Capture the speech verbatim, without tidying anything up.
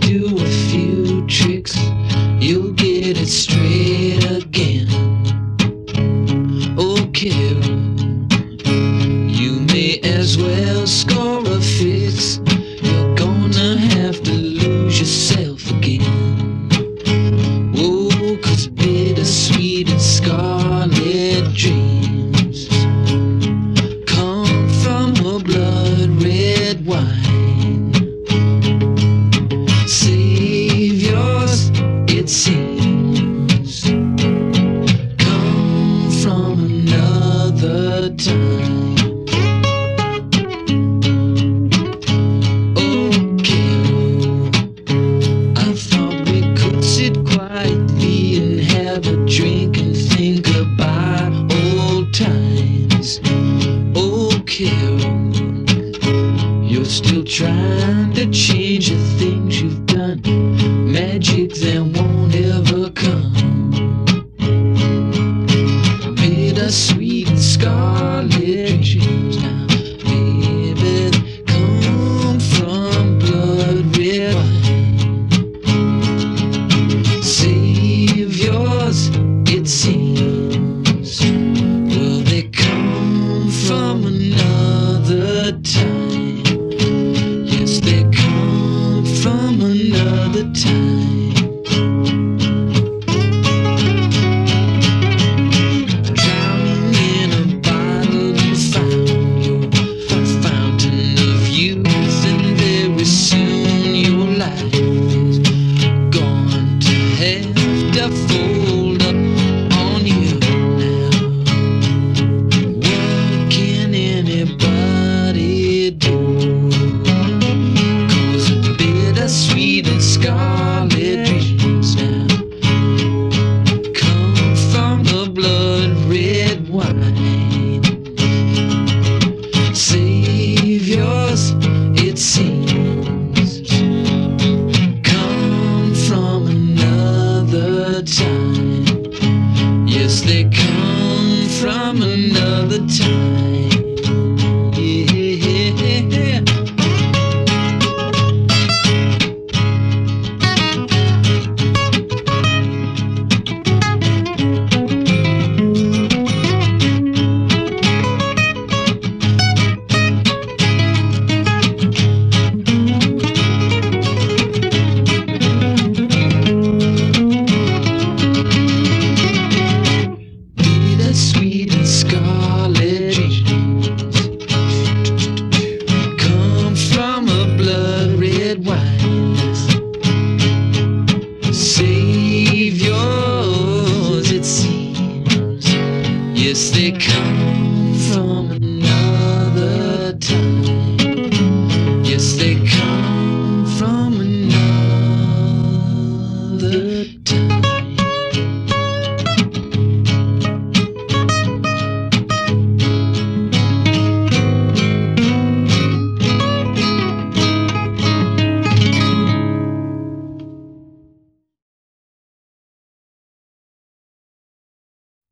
do a few tricks, you'll get it straight again. Oh, Carol, you may as well score a fix. You're gonna have to lose yourself again. Oh, 'cause bittersweet and scarlet dreams come from a blood red wine. Saviors, it seems, come from another time. Oh, Carol, I thought we could sit quietly and have a drink and think about old times. Oh, Carol, you're still trying to change the things you've done, magic that won't ever come. Bittersweet and scarlet dreams now, baby, come from blood red wine. Saviors, it seems, well, they come from another time. Yes, they come from another time. Drowning in a bottle, you found your fountain of youth, and very soon your life is going to have to fold up on you now. What can anybody do? 'Cause bittersweet and scarlet dreams now come from the blood red wine. Saviors, it seems, come from another time. Yes, they come from another time. Yeah. Bittersweet and scarlet dreams come from a blood red wine.